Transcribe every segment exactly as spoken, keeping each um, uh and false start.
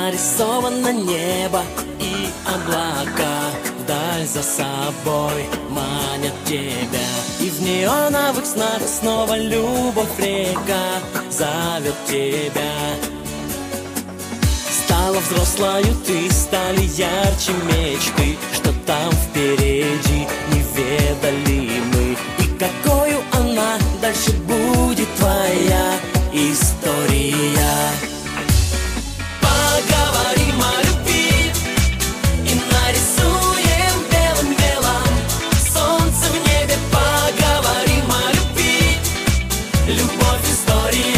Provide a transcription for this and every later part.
нарисовано небо и облака. Вдаль за собой манят тебя, и в неоновых снах снова любовь река зовет тебя. Стала взрослою ты, стали ярче мечты, что там впереди не ведали мы. И какою она дальше будет твоя история. Поговорим о любви и нарисуем белым мелом солнце в небе. Поговорим о любви, любовь история.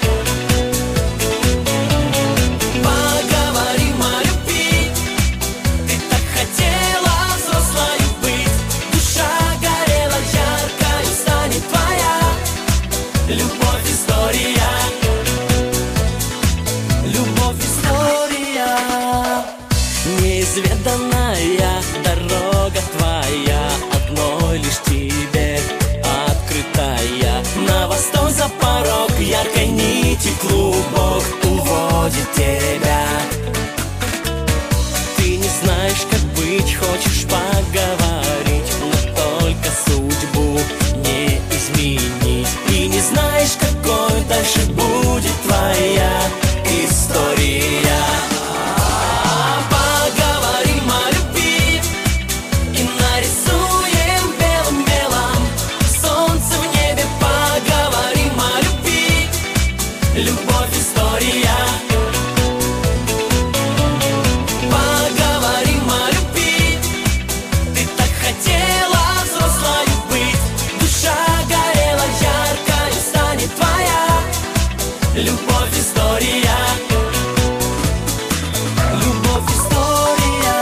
Поговорим о любви, ты так хотела взрослой быть, душа горела яркой, станет твоя любовь история. Любовь история. Неизведанная дорога твоя, одной лишь тебе открытая. На восток за порог яркой нити клубок уводит тебя. Ты не знаешь, как быть, хочешь поговорить, но только судьбу не изменить. И не знаешь, какой дальше будет твоя история. Поговорим о любви и нарисуем белым мелом солнце в небе. Поговорим о любви, любовь история. Поговорим о любви, ты так хотела взрослой быть, душа горела яркой, станет твоя любовь история. Любовь история.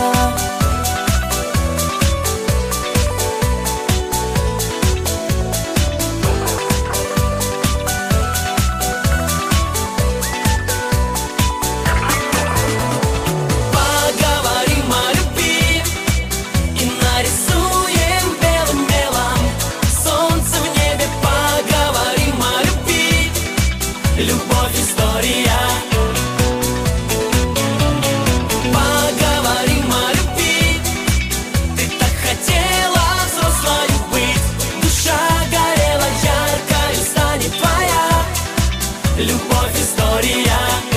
Поговорим о любви и нарисуем белым мелом солнце в небе. Поговорим о любви, любовь история. Поговорим о любви, ты так хотела взрослой быть, душа горела яркой, станет твоя любовь история.